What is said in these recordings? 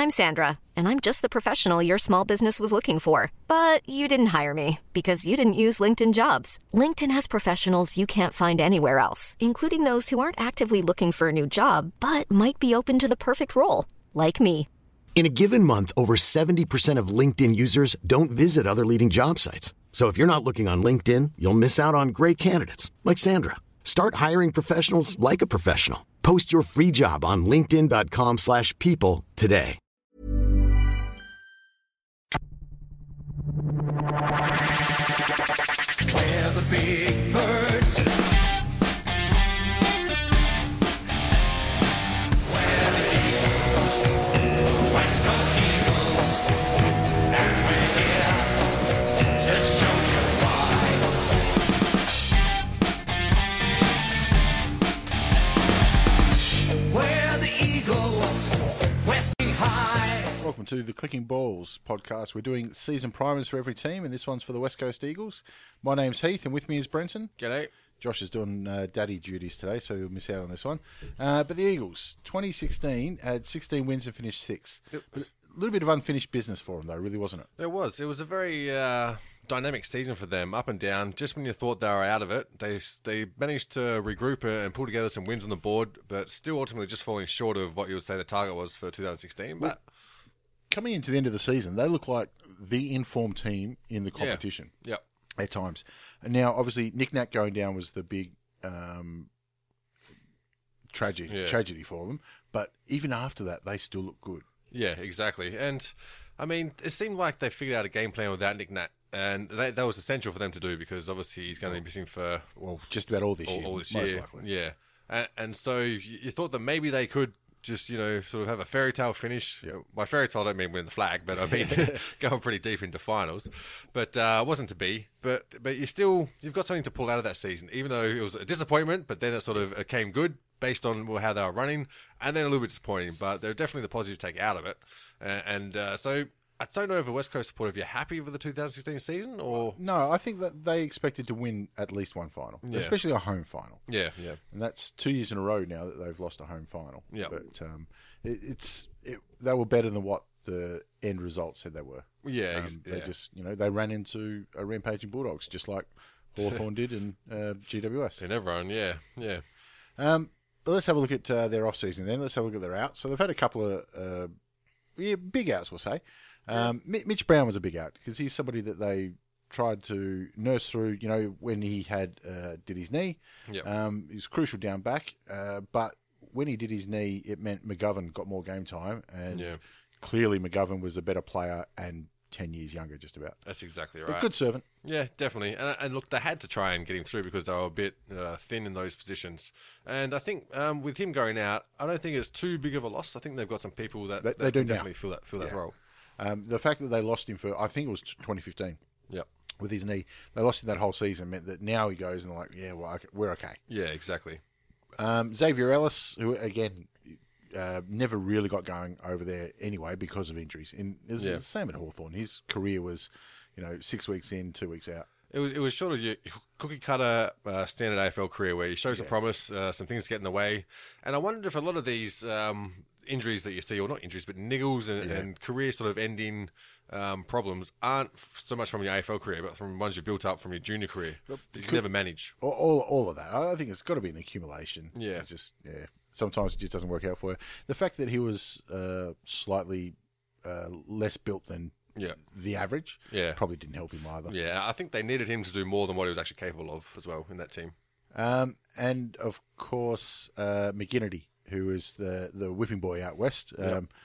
I'm Sandra, and I'm just the professional your small business was looking for. But you didn't hire me because you didn't use LinkedIn Jobs. LinkedIn has professionals you can't find anywhere else, including those who aren't actively looking for a new job, but might be open to the perfect role, like me. In a given month, over 70% of LinkedIn users don't visit other leading job sites. So if you're not looking on LinkedIn, you'll miss out on great candidates like Sandra. Start hiring professionals like a professional. Post your free job on linkedin.com/people today. Where the big birds, where the Eagles, West Coast Eagles, and we're here to show you why. We're the Eagles, we're flying high. Welcome to the Clicking Balls podcast. We're doing season primers for every team, and this one's for the West Coast Eagles. My name's Heath, and with me is Brenton. G'day. Josh is doing daddy duties today, so he'll miss out on this one. But the Eagles, 2016, had 16 wins and finished 6th. A little bit of unfinished business for them, though, really, wasn't it? It was. It was a very dynamic season for them, up and down. Just when you thought they were out of it, they managed to regroup and pull together some wins on the board, but still ultimately just falling short of what you would say the target was for 2016. But coming into the end of the season, they look like the informed team in the competition. Yeah. At times. And now, obviously, Nick Nat going down was the big tragedy for them. But even after that, they still look good. Yeah, exactly. And, I mean, it seemed like they figured out a game plan without Nick Nat. And that was essential for them to do because, obviously, he's going to be missing for... Well, just about all this year. All this most year. likely. Yeah. And so you thought that maybe they could just, sort of have a fairy tale finish. Yep. By fairy tale, I don't mean win the flag, but I mean going pretty deep into finals. But it wasn't to be. But you've got something to pull out of that season, even though it was a disappointment, but then it came good based on how they were running, and then a little bit disappointing. But they're definitely the positive take out of it. So I don't know if a West Coast supporter, if you're happy with the 2016 season, or... No, I think that they expected to win at least one final, especially a home final. Yeah. And that's 2 years in a row now that they've lost a home final. Yeah. But they were better than what the end result said they were. Yeah. They just, they ran into a rampaging Bulldogs, just like Hawthorn did in GWS. And everyone, yeah. But let's have a look at their off-season then. Let's have a look at their outs. So they've had a couple of big outs, we'll say. Mitch Brown was a big out because he's somebody that they tried to nurse through, when he did his knee. Yep. He was crucial down back, but when he did his knee, it meant McGovern got more game time, and clearly McGovern was a better player and 10 years younger, just about. That's exactly right. But good servant. Yeah, definitely. And look, they had to try and get him through because they were a bit thin in those positions. And I think with him going out, I don't think it's too big of a loss. I think they've got some people that they do definitely fill that role. The fact that they lost him for, I think it was 2015. Yep. With his knee, they lost him that whole season. Meant that now he goes and they're like, well, we're okay. Yeah, exactly. Xavier Ellis, who again never really got going over there anyway because of injuries. It's the same at Hawthorn. His career was, 6 weeks in, 2 weeks out. It was sort of your cookie cutter standard AFL career where you show some promise, some things get in the way, and I wondered if a lot of these injuries that you see, or not injuries, but niggles and career sort of ending problems aren't so much from your AFL career, but from ones you built up from your junior career that you can never manage. All of that. I think it's got to be an accumulation. Yeah. Sometimes it just doesn't work out for you. The fact that he was slightly less built than the average probably didn't help him either. Yeah, I think they needed him to do more than what he was actually capable of as well in that team. And, of course, McGinnity, who is the whipping boy out west.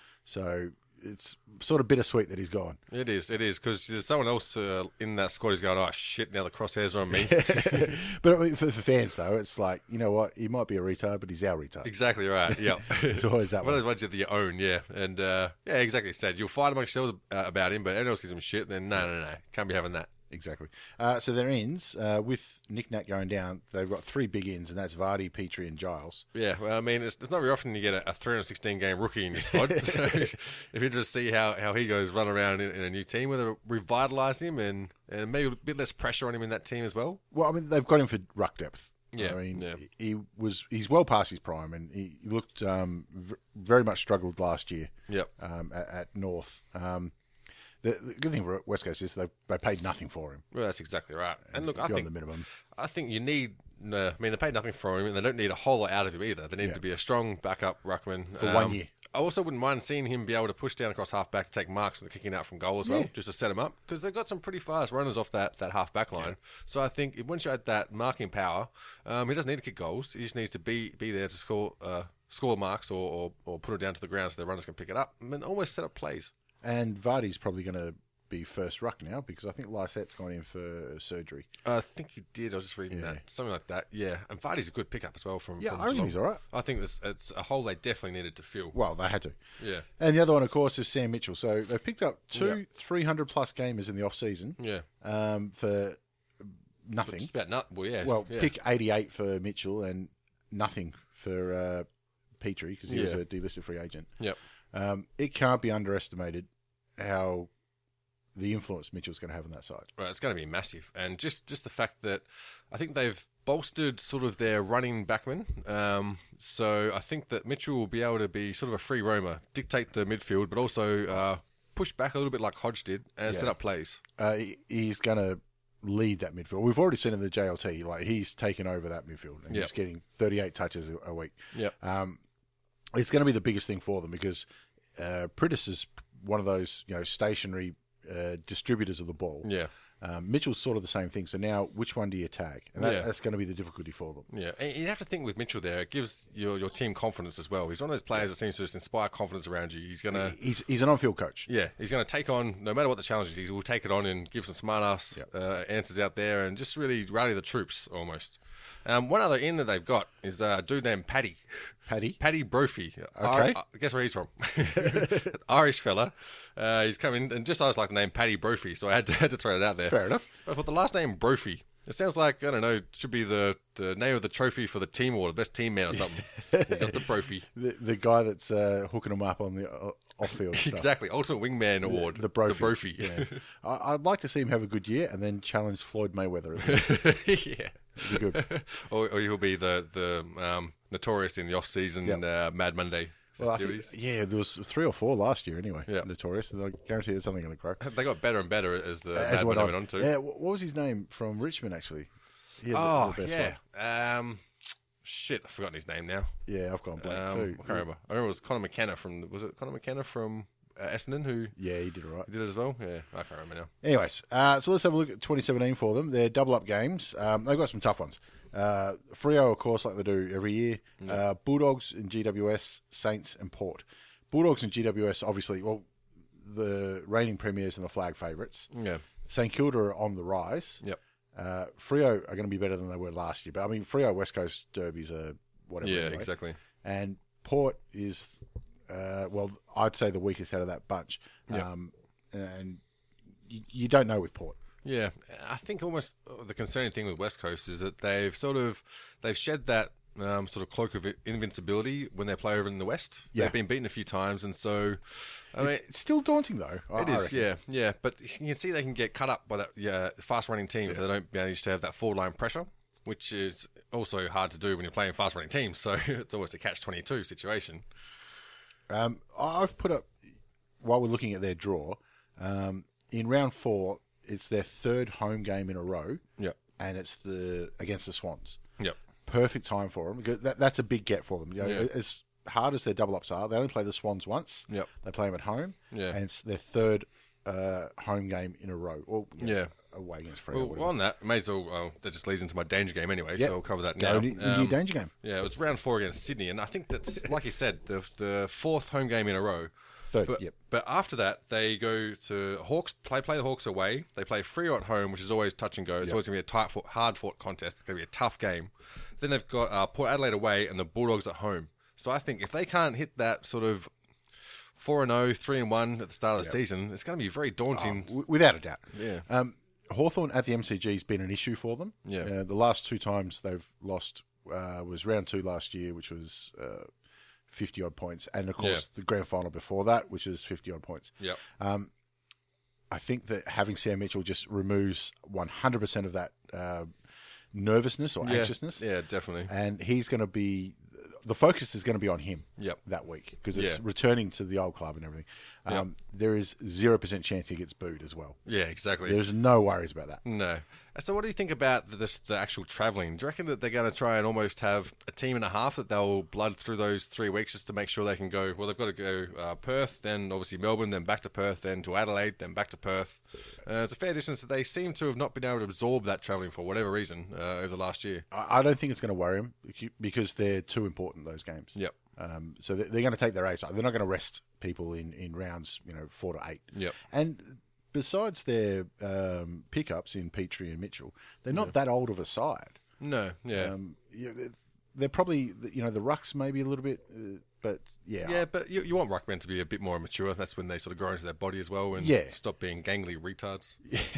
So it's sort of bittersweet that he's gone. It is, because there's someone else in that squad who's going, oh, shit, now the crosshairs are on me. But I mean, for fans, though, it's like, you know what, he might be a retard, but he's our retard. Exactly right, yeah. It's always that one. One of those ones that you own, yeah. And, exactly, Stan. You'll fight amongst yourselves about him, but anyone else gives him shit, then no, can't be having that. Exactly. So their ends, with Nick Nat going down, they've got three big ends, and that's Vardy, Petrie, and Giles. Yeah, well, I mean, it's not very often you get a 316-game rookie in your squad. So if you just see how he goes run around in a new team, whether revitalise him and maybe a bit less pressure on him in that team as well. Well, I mean, they've got him for ruck depth. Yeah, I mean, yeah. he's well past his prime, and he looked very much struggled last year. Yep. At North. The good thing for West Coast is they paid nothing for him. Well, that's exactly right. And look, I Beyond think the minimum. I think you need. I mean, they paid nothing for him, and they don't need a whole lot out of him either. They need to be a strong backup ruckman For 1 year. I also wouldn't mind seeing him be able to push down across half back to take marks and kicking out from goal as well, just to set him up, because they've got some pretty fast runners off that half back line. So I think once you add that marking power, he doesn't need to kick goals. He just needs to be there to score marks or put it down to the ground so the runners can pick it up and almost set up plays. And Vardy's probably going to be first ruck now, because I think Lysette's gone in for surgery. I think he did. I was just reading that. Something like that. Yeah. And Vardy's a good pickup as well from I think he's all right. I think it's a hole they definitely needed to fill. Well, they had to. Yeah. And the other one, of course, is Sam Mitchell. So they picked up two 300-plus gamers in the off-season for nothing. Just about nothing. Well, yeah. Well, pick 88 for Mitchell and nothing for Petrie, because he was a delisted free agent. Yep. It can't be underestimated how the influence Mitchell's going to have on that side. Right, it's going to be massive. And just the fact that I think they've bolstered sort of their running backmen. So I think that Mitchell will be able to be sort of a free roamer, dictate the midfield, but also push back a little bit like Hodge did and set up plays. He's going to lead that midfield. We've already seen in the JLT, like he's taken over that midfield and he's getting 38 touches a week. Yep. It's going to be the biggest thing for them, because Pritis is one of those stationary distributors of the ball. Yeah. Mitchell's sort of the same thing. So now, which one do you tag? And that's going to be the difficulty for them. Yeah, and you have to think with Mitchell there, it gives your team confidence as well. He's one of those players that seems to just inspire confidence around you. He's an on-field coach. Yeah, he's going to take on, no matter what the challenge is, he will take it on and give some smart-ass answers out there and just really rally the troops almost. One other in that they've got is a dude named Paddy. Paddy Brophy. Okay. Guess where he's from? Irish fella. He's coming, and just I was like the name Paddy Brophy, so I had to throw it out there. Fair enough. But for the last name Brophy, it sounds like, I don't know, it should be the name of the trophy for the team award, the best team man or something. You got the Brophy. The guy that's hooking them up on the off-field stuff. Exactly. Ultimate Wingman Award. The Brophy. The Brophy. Yeah. I'd like to see him have a good year and then challenge Floyd Mayweather. Yeah. It'd be good. or he'll be the notorious in the off-season Mad Monday. Well, there was 3 or 4 last year anyway. Yeah. Notorious. And I guarantee there's something going to grow. They got better and better as the Mad Monday went on too. Yeah. What was his name from Richmond actually? The best one. Shit, I've forgotten his name now. Yeah, I've gone blank too. I can't remember. I remember it was Conor McKenna from. Was it Conor McKenna from Essendon who? Yeah, he did all right. He did it as well. Yeah, I can't remember now. Anyways, so let's have a look at 2017 for them. They're double up games. They've got some tough ones. Freo, of course, like they do every year. Bulldogs and GWS, Saints and Port. Bulldogs and GWS, obviously, well, the reigning premiers and the flag favourites. Yeah. St Kilda are on the rise. Yep. Freo are going to be better than they were last year. But, I mean, Freo West Coast derbies are whatever. Yeah, anyway. exactly. And Port is, I'd say the weakest out of that bunch. Yep. And you don't know with Port. Yeah, I think almost the concerning thing with West Coast is that they've shed that sort of cloak of invincibility when they play over in the West. Yeah. They've been beaten a few times, and so I mean, it's still daunting though. I reckon. Yeah. But you can see they can get cut up by that fast-running team if they don't manage to have that forward-line pressure, which is also hard to do when you're playing fast-running teams. So it's almost a catch-22 situation. I've put up, while we're looking at their draw, in round 4, it's their 3rd home game in a row. Yep. And it's against the Swans. Yep. Perfect time for them, because that's a big get for them. As hard as their double ups are, they only play the Swans once. Yep. They play them at home. Yeah. And it's their 3rd home game in a row. Or, away against Freo. Well, on that, may as well, that just leads into my danger game anyway, so I'll cover that now. Into your danger game. Yeah, it was round 4 against Sydney, and I think that's, like you said, the 4th home game in a row. 3rd, but after that, they go to Hawks, play the Hawks away. They play Freo at home, which is always touch and go. It's always going to be a hard-fought contest. It's going to be a tough game. Then they've got Port Adelaide away and the Bulldogs at home. So I think if they can't hit that sort of 4-0, 3-1 at the start of the season, it's going to be very daunting. Without a doubt. Yeah. Hawthorn at the MCG has been an issue for them. Yeah. The last 2 times they've lost was round 2 last year, which was 50-odd points. And, of course, the grand final before that, which is 50-odd points. Yep. I think that having Sam Mitchell just removes 100% of that nervousness or anxiousness. Yeah, definitely. And he's going to be... The focus is going to be on him Yep. that week because it's Yeah. returning to the old club and everything. There is 0% chance he gets booed as well. Yeah, exactly. There's no worries about that. No. So what do you think about the actual travelling? Do you reckon that they're going to try and almost have a team and a half that they'll blood through those 3 weeks just to make sure they can go, well, they've got to go Perth, then obviously Melbourne, then back to Perth, then to Adelaide, then back to Perth. It's a fair distance that they seem to have not been able to absorb that travelling for whatever reason over the last year. I don't think it's going to worry him because they're too important, those games. Yep. So they're going to take their ace. They're not going to rest people in rounds, 4 to 8. Yep. And besides their pickups in Petrie and Mitchell, they're not that old of a side. No, yeah. They're probably, the rucks maybe a little bit, but yeah. Yeah, but you want ruckmen to be a bit more mature. That's when they sort of grow into their body as well and stop being gangly retards.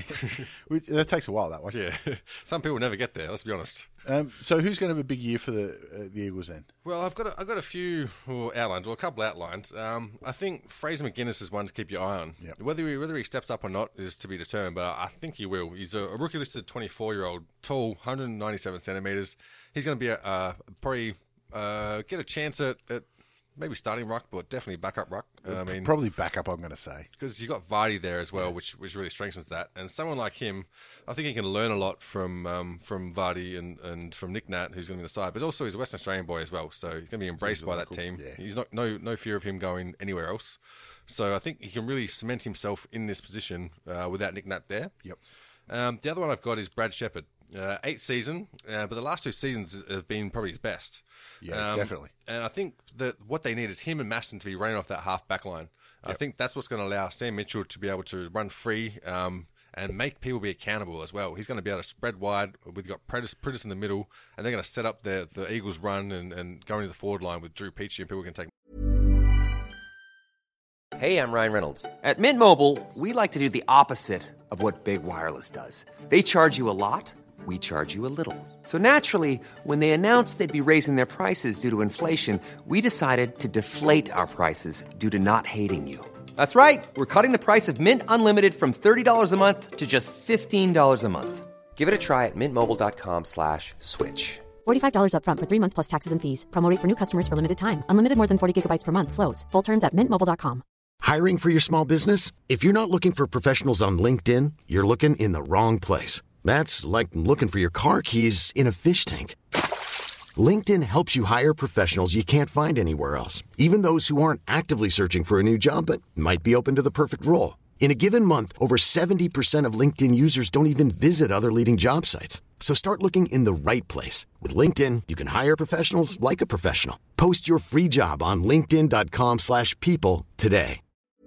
That takes a while, that one. Yeah. Some people never get there, let's be honest. So who's going to have a big year for the Eagles then? Well, I've got a few outlines, or a couple outlines. I think Fraser McGuinness is one to keep your eye on. Yep. Whether he steps up or not is to be determined, but I think he will. He's a rookie-listed 24-year-old, tall, 197 centimetres. He's going to be probably get a chance at maybe starting ruck, but definitely backup ruck. Probably backup, I'm going to say. Because you've got Vardy there as well, which really strengthens that. And someone like him, I think he can learn a lot from Vardy and from Nick Nat, who's going to be on the side. But also he's a Western Australian boy as well, so he's going to be embraced by that team. Yeah. He's no fear of him going anywhere else. So I think he can really cement himself in this position without Nick Nat there. Yep. The other one I've got is Brad Shepherd. 8th season, but the last 2 seasons have been probably his best. Yeah, definitely. And I think that what they need is him and Maston to be running off that half back line. Yep. I think that's what's going to allow Sam Mitchell to be able to run free and make people be accountable as well. He's going to be able to spread wide. We've got Priddis in the middle, and they're going to set up the Eagles' run and go into the forward line with Drew Peachy, and people can take. Hey, I'm Ryan Reynolds. At Mint Mobile, we like to do the opposite of what Big Wireless does. They charge you a lot. We charge you a little. So naturally, when they announced they'd be raising their prices due to inflation, we decided to deflate our prices due to not hating you. That's right. We're cutting the price of Mint Unlimited from $30 a month to just $15 a month. Give it a try at mintmobile.com/switch. $45 up front for 3 months plus taxes and fees. Promo rate for new customers for limited time. Unlimited more than 40 gigabytes per month slows. Full terms at mintmobile.com. Hiring for your small business? If you're not looking for professionals on LinkedIn, you're looking in the wrong place. That's like looking for your car keys in a fish tank. LinkedIn helps you hire professionals you can't find anywhere else, even those who aren't actively searching for a new job but might be open to the perfect role. In a given month, over 70% of LinkedIn users don't even visit other leading job sites. So start looking in the right place. With LinkedIn, you can hire professionals like a professional. Post your free job on linkedin.com/people today.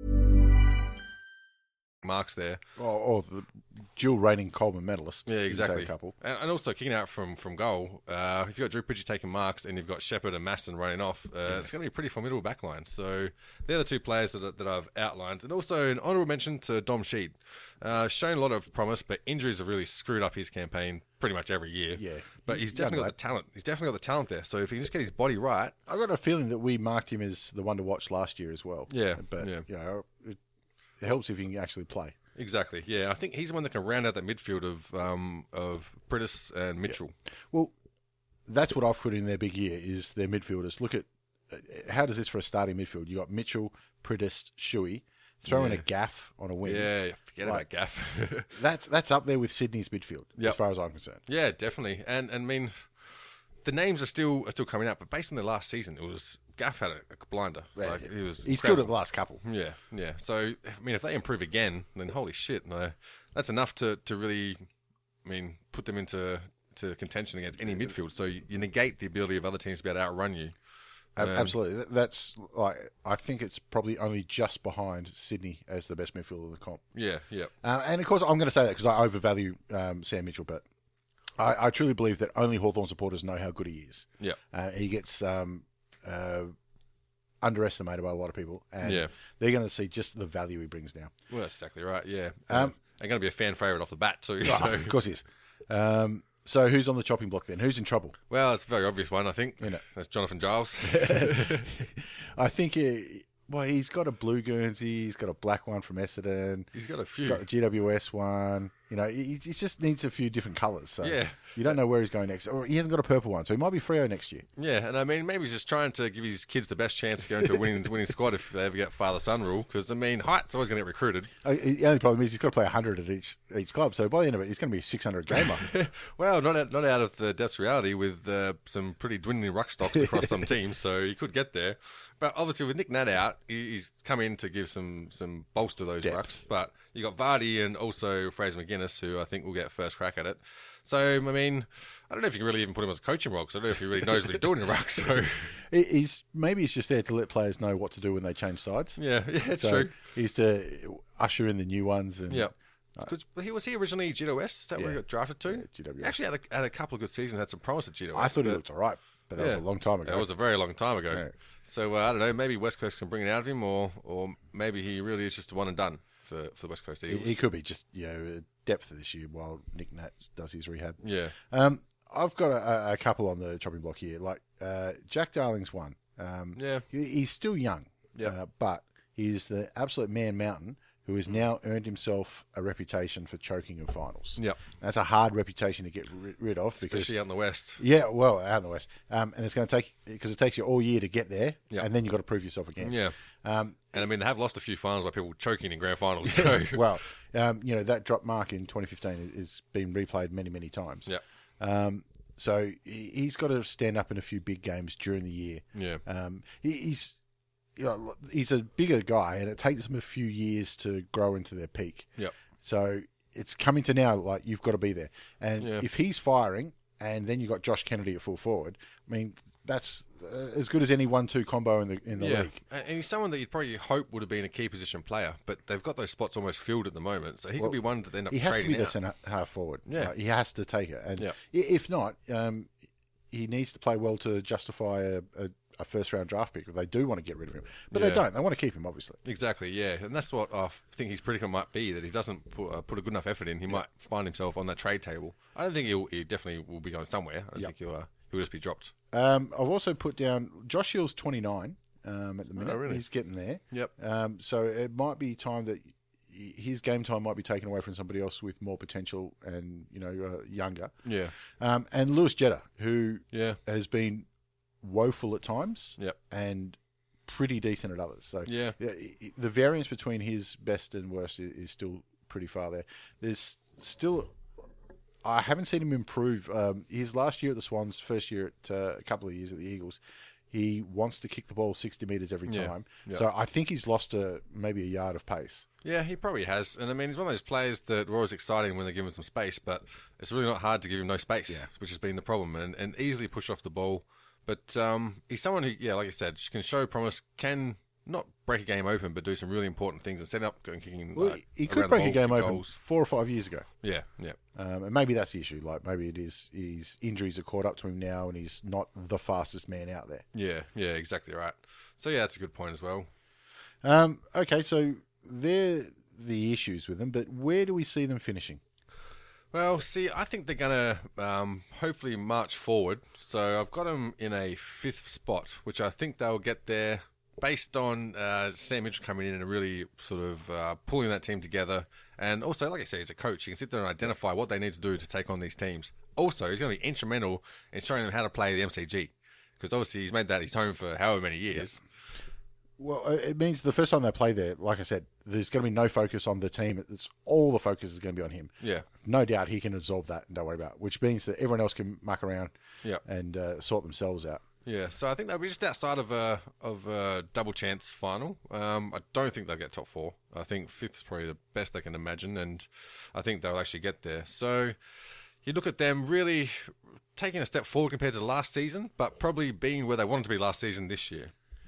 Marks there. Or the dual reigning Coleman medalist. Yeah, exactly. A couple. And also kicking out from goal. If you've got Drew Pritchard taking marks and you've got Shepherd and Maston running off, it's going to be a pretty formidable backline. So they're the 2 players that I've outlined. And also an honourable mention to Dom Sheed. Shown a lot of promise, but injuries have really screwed up his campaign pretty much every year. Yeah. But he's definitely got the talent. He's definitely got the talent there. So if he can just get his body right. I've got a feeling that we marked him as the one to watch last year as well. Yeah. But, it helps if he can actually play. Exactly, yeah. I think he's the one that can round out that midfield of Priddis and Mitchell. Yeah. Well, that's what I've put in their big year is their midfielders. Look at how does this for a starting midfield? You got Mitchell, Priddis, Shuey, throw in a Gaff on a wing. Yeah, forget about Gaff. that's up there with Sydney's midfield as far as I'm concerned. Yeah, definitely. And I mean, the names are still coming out, but based on the last season, it was Gaff had a blinder. Yeah, He's killed it the last couple. Yeah. So I mean, if they improve again, then holy shit, that's enough to really, put them into contention against any midfield. So you negate the ability of other teams to be able to outrun you. Absolutely. That's I think it's probably only just behind Sydney as the best midfielder in the comp. Yeah. And of course, I'm going to say that because I overvalue Sam Mitchell, but I truly believe that only Hawthorn supporters know how good he is. Yeah. He gets underestimated by a lot of people, and they're going to see just the value he brings now. Well, that's exactly right, yeah. And going to be a fan favourite off the bat, too. So. Of course he is. So who's on the chopping block then? Who's in trouble? Well, it's a very obvious one, I think. That's Jonathan Giles. I think he's got a blue Guernsey, he's got a black one from Essendon. He's got a few. He's got a GWS one. You know, he just needs a few different colours. So Yeah. you don't know where he's going next. Or he hasn't got a purple one, so he might be Freo next year. Yeah, and I mean, maybe he's just trying to give his kids the best chance to go into a winning squad if they ever get father-son rule. Because, I mean, Height's always going to get recruited. The only problem is he's got to play 100 at each club. So by the end of it, he's going to be a 600 gamer. Well, not out of the depths reality with some pretty dwindling ruck stocks across some teams, so he could get there. But obviously, with Nick Nat out, he's come in to give some bolster those Depth. rucks. But you got Vardy and also Fraser McGuinness, who I think will get first crack at it. So, I mean, I don't know if you can really even put him as a coaching role, because I don't know if he really knows what he's doing in ruck. So, Maybe he's just there to let players know what to do when they change sides. yeah, it's So true. he's to usher in the new ones. And Yeah. Because was he originally GWS? Is that where he got drafted to? Yeah, GWS. He actually had a couple of good seasons, had some promise at GWS. I thought he but- looked all right, but that was a long time ago. That was a very long time ago. Yeah. So I don't know. Maybe West Coast can bring it out of him, or maybe he really is just a one and done for the West Coast Eagles. He could be just depth this year while Nick Nat does his rehab. Yeah. I've got a couple on the chopping block here. Like Jack Darling's one. Yeah. He's still young. Yeah. But he's the absolute man mountain who has now earned himself a reputation for choking in finals. Yep. That's a hard reputation to get rid of because Especially out in the West. yeah, well, out in the West, and it's going to take because it takes you all year to get there, Yep. and then you've got to prove yourself again. Yeah. And I mean, they have lost a few finals by people choking in grand finals. So. Well, that drop mark in 2015 has been replayed many, many times. Yeah. So he's got to stand up in a few big games during the year. Yeah. He's a bigger guy, and it takes him a few years to grow into their peak. Yep. So it's coming to now, like, you've got to be there. And Yeah. if he's firing, and then you've got Josh Kennedy at full forward, I mean, that's as good as any 1-2 combo in the Yeah, league. and he's someone that you'd probably hope would have been a key position player, but they've got those spots almost filled at the moment, so he could be one that they end up He has to trading be the out. centre half forward. Yeah. He has to take it. And Yeah. if not, he needs to play well to justify a first-round draft pick. They do want to get rid of him. But they Yeah. don't. They want to keep him, obviously. Exactly, yeah, and that's what I think his predicament might be, that if he doesn't put a good enough effort in, he might find himself on that trade table. I don't think he definitely will be going somewhere. I think he'll just be dropped. I've also put down Josh Hill's 29 at the minute. Oh, really? He's getting there. Yep. So it might be time that his game time might be taken away from somebody else with more potential and younger. Yeah. And Lewis Jetta, who Yeah. has been woeful at times Yep. and pretty decent at others. So Yeah. the variance between his best and worst is still pretty far there. There's still, I haven't seen him improve. His last year at the Swans, first year at a couple of years at the Eagles, he wants to kick the ball 60 metres every Yeah. time. Yeah. So I think he's lost maybe a yard of pace. Yeah, he probably has. And I mean, he's one of those players that were always exciting when they give him some space, but it's really not hard to give him no space, which has been the problem, and easily push off the ball. But he's someone who, yeah, like I said, can show promise, can not break a game open, but do some really important things and set up going kicking. Well, he could break a game open 4 or 5 years ago. Yeah, yeah. And maybe that's the issue. Like, maybe it is his injuries are caught up to him now and he's not the fastest man out there. Yeah, exactly right. So, yeah, that's a good point as well. Okay, so they're the issues with them, but where do we see them finishing? Well, see, I think they're going to hopefully march forward. So I've got them in a 5th spot, which I think they'll get there based on Sam Mitchell coming in and really sort of pulling that team together. And also, like I say, he's a coach. He can sit there and identify what they need to do to take on these teams. Also, he's going to be instrumental in showing them how to play the MCG. Because obviously he's made that his home for however many years. Well, it means the first time they play there, like I said, there's going to be no focus on the team. It's all the focus is going to be on him. Yeah. No doubt he can absorb that and don't worry about it, which means that everyone else can muck around Yeah. and sort themselves out. Yeah, so I think they'll be just outside of a double chance final. I don't think they'll get top 4. I think 5th is probably the best they can imagine, and I think they'll actually get there. So you look at them really taking a step forward compared to last season, but probably being where they wanted to be last season this year.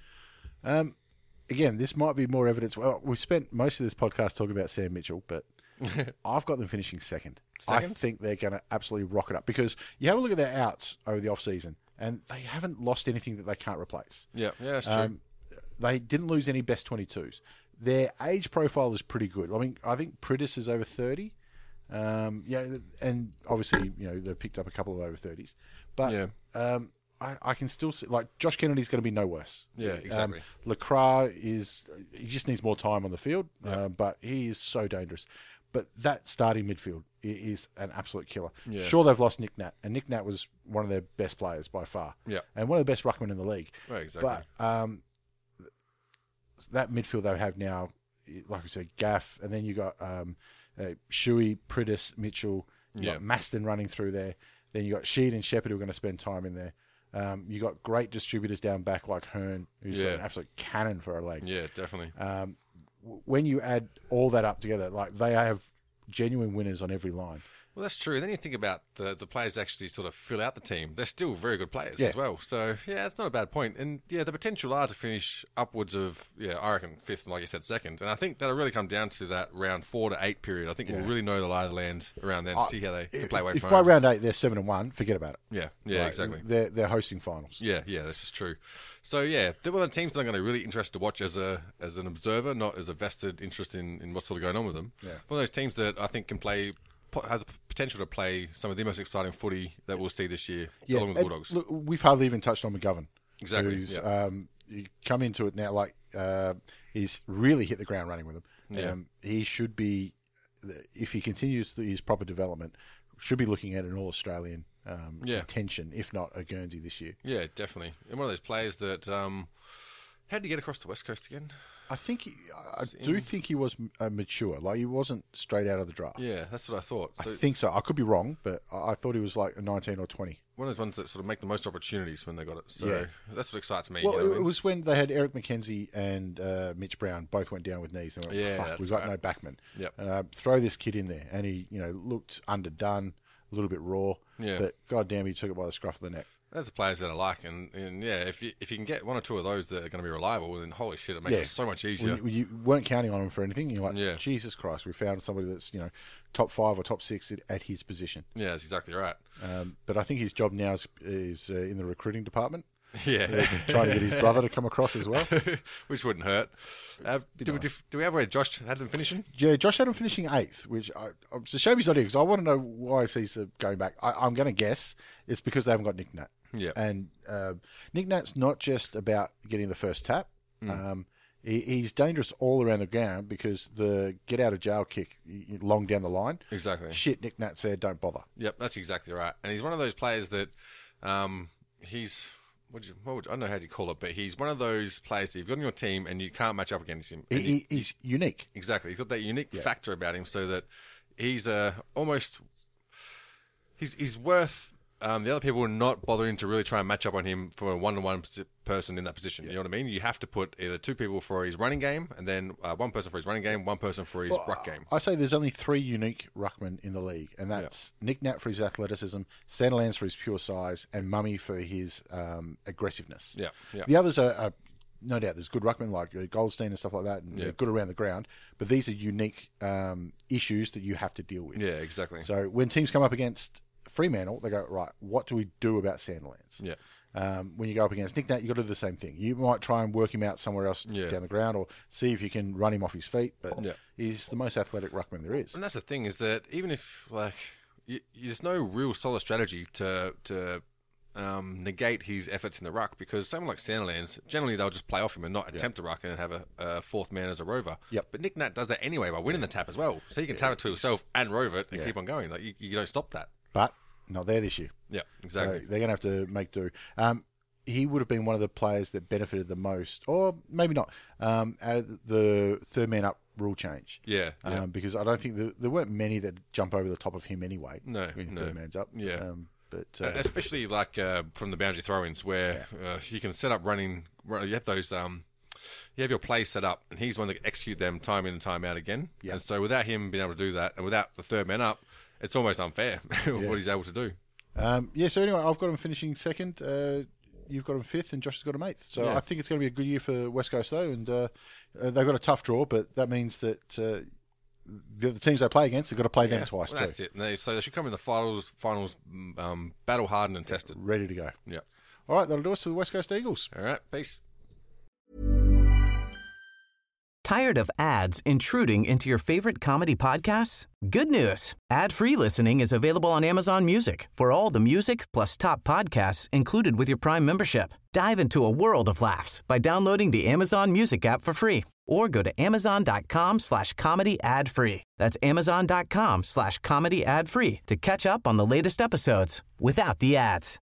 Again, this might be more evidence. Well, we spent most of this podcast talking about Sam Mitchell, but I've got them finishing second. I think they're going to absolutely rock it up because you have a look at their outs over the off-season, and they haven't lost anything that they can't replace. Yeah, that's true. They didn't lose any best 22s. Their age profile is pretty good. I mean, I think Pritis is over 30. And obviously, they picked up a couple of over 30s. But I can still see, like, Josh Kennedy's going to be no worse. Yeah, exactly. Lacroix he just needs more time on the field, but he is so dangerous. But that starting midfield is an absolute killer. Yeah. Sure, they've lost Nick Nat, and Nick Nat was one of their best players by far. Yeah. And one of the best ruckmen in the league. Right, exactly. But that midfield they have now, like I said, Gaff, and then you got Shuey, Prittis, Mitchell, you got Maston running through there. Then you got Sheed and Shepherd who are going to spend time in there. You got great distributors down back like Hearn, who's got an absolute cannon for a leg. Yeah, definitely. When you add all that up together, like they have genuine winners on every line. Well, that's true. Then you think about the players that actually sort of fill out the team. They're still very good players as well. So, yeah, it's not a bad point. And, yeah, the potential are to finish upwards of, I reckon 5th and, like you said, 2nd. And I think that'll really come down to that round 4 to 8 period. I think we'll really know the lie of the land around then to see how they can play away If from by home. round 8 they're 7-1, forget about it. Yeah, exactly. They're hosting finals. Yeah, this is true. So, yeah, they're one of the teams that I'm going to be really interested to watch as an observer, not as a vested interest in what's sort of going on with them. Yeah. One of those teams that I think can have the potential to play some of the most exciting footy that we'll see this year, along with the Bulldogs. Look, we've hardly even touched on McGovern. Exactly. Who's, you come into it now like he's really hit the ground running with them. He should be, if he continues his proper development, should be looking at an All-Australian contention, if not a Guernsey this year. Yeah, definitely. And one of those players that... how did he get across the West Coast again? I do think he was mature. Like, he wasn't straight out of the draft. Yeah, that's what I thought. I think so. I could be wrong, but I thought he was like a 19 or 20. One of those ones that sort of make the most opportunities when they got it. So that's what excites me. Well, it was when they had Eric McKenzie and Mitch Brown both went down with knees. And went, fuck, we've got no backman. Yep. Throw this kid in there. And he looked underdone, a little bit raw. Yeah. But goddamn, he took it by the scruff of the neck. That's the players that I like, and if you can get one or two of those that are going to be reliable, then holy shit, it makes it so much easier. You weren't counting on him for anything. You're like, Jesus Christ, we found somebody that's top 5 or top 6 at his position. Yeah, that's exactly right. But I think his job now is in the recruiting department. Yeah, trying to get his brother to come across as well, which wouldn't hurt. Do we have where Josh had him finishing? Yeah, Josh had him finishing 8th, which it's a shame he's not here because I want to know why he's going back. I'm going to guess it's because they haven't got Nick Nat. Yeah, and Nick Nat's not just about getting the first tap. He's dangerous all around the ground because the get out of jail kick long down the line. Exactly. Shit, Nick Nat said, don't bother. Yep, that's exactly right. And he's one of those players that he's. I don't know how you call it, but he's one of those players that you've got on your team and you can't match up against him. He's unique. Exactly. He's got that unique factor about him so that he's almost... He's worth... the other people not bothering to really try and match up on him for a one-to-one person in that position. You know what I mean? You have to put either 2 people for his running game and then 1 person for his running game, 1 person for his ruck game. I say there's only 3 unique ruckmen in the league, and that's Nick Nat for his athleticism, Sandilands for his pure size, and Mummy for his aggressiveness. Yeah. The others are no doubt, there's good ruckmen like Goldstein and stuff like that, and they're good around the ground, but these are unique issues that you have to deal with. Yeah, exactly. So when teams come up against Fremantle, they go, right, what do we do about Sandilands? Yeah. When you go up against Nick Nat, you've got to do the same thing. You might try and work him out somewhere else down the ground or see if you can run him off his feet, but he's the most athletic ruckman there is. And that's the thing, is that even if, there's no real solid strategy to negate his efforts in the ruck, because someone like Sandilands, generally they'll just play off him and not attempt to ruck and have a 4th man as a rover. Yep. But Nick Nat does that anyway by winning the tap as well. So you can tap it to himself and rove it and keep on going. Like you don't stop that. But not there this year. Yeah, exactly. So they're going to have to make do. He would have been one of the players that benefited the most, or maybe not, out of the 3rd man up rule change. Yeah. Because I don't think there weren't many that jump over the top of him anyway. No. 3rd man's up. Yeah. But especially from the boundary throw-ins where you can set up running. You have those. You have your play set up, and he's one that can execute them time in and time out again. Yeah. And so without him being able to do that, and without the 3rd man up, it's almost unfair what he's able to do. So anyway, I've got him finishing 2nd. You've got him 5th, and Josh has got him 8th. So I think it's going to be a good year for West Coast, though. And they've got a tough draw, but that means that the teams they play against, they've got to play them twice, too. That's it. So they should come in the finals battle-hardened and tested. Ready to go. Yeah. All right, that'll do us for the West Coast Eagles. All right, peace. Tired of ads intruding into your favorite comedy podcasts? Good news. Ad-free listening is available on Amazon Music for all the music plus top podcasts included with your Prime membership. Dive into a world of laughs by downloading the Amazon Music app for free or go to amazon.com/comedy ad free. That's amazon.com/comedy ad free to catch up on the latest episodes without the ads.